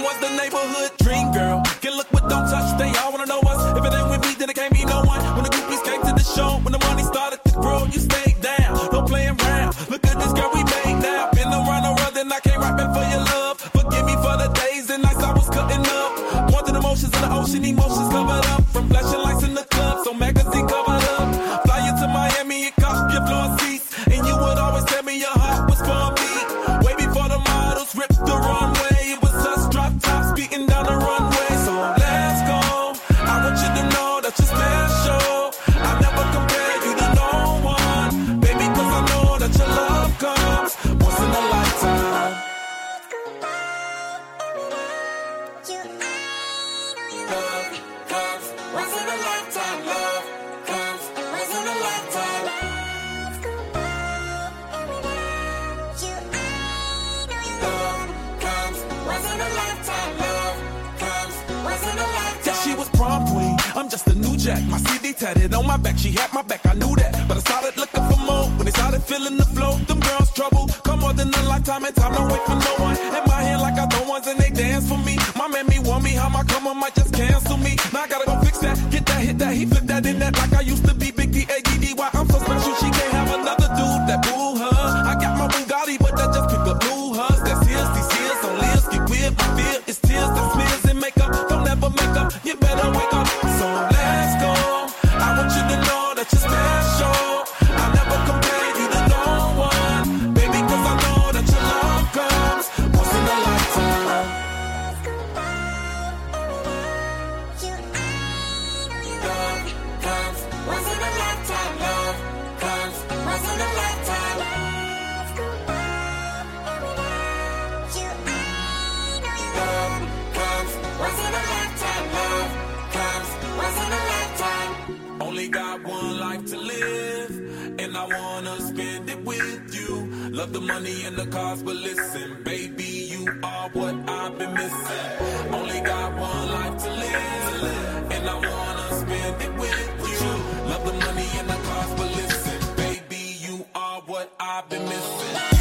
was the neighborhood dream girl. Can look but don't touch, they all wanna know us. If it ain't with me, then it can't be no one. When the groupies came to the show, when the money started to grow, you stayed down, no playing around. Look at this girl we made now. Been around the world and I can't rap it for your love. Forgive me for the days and nights I was cutting up. Wanted emotions in the ocean, emotions covered up. From flashing lights in the club, so magazine covered up. Fly you to Miami, it cost your floor seats. And you would always tell me your heart was for me. Way before the models ripped the runway, it was us drop tops beating down the runway. So let's go, I want you to know that you're special. I never compare you to no one, baby, cause I know that your love comes once in a lifetime. Love comes once in a lifetime. Love comes once in a lifetime. Yeah, she was prom queen, I'm just a new jack. My CD tatted on my back, she had my back, I knew that. But I started looking for more, when they started feeling the flow. Them girls trouble, come more than a lifetime and time, don't wait for no one. In my hand like I throw ones and they dance for me. My man me want me, how my come on might just cancel me. Now I gotta go fix that, get that, hit that, he flip that in that like I used to be. Big D-A-D-D-Y, I'm so special, she can't have another dude that boo her. I got my Bugatti, but that just pick up blue hugs. That's his, these tears on lips, get weird, my fear is tears that smears and makeup. Don't ever make up, you better wake up. So let's go, I want you to know that you're special. I never compare you to no one, baby, cause I know that your love comes once in a lifetime. Love comes once in a lifetime. Love comes once in a lifetime. Love comes once in a lifetime. Love comes once in a lifetime. Only got one life to live, and I wanna spend it with you. Love the money and the cars, but listen, baby, you are what I've been missing. Only got one life to live, and I wanna spend it with you. Love the money and the cars, but listen, baby, you are what I've been missing.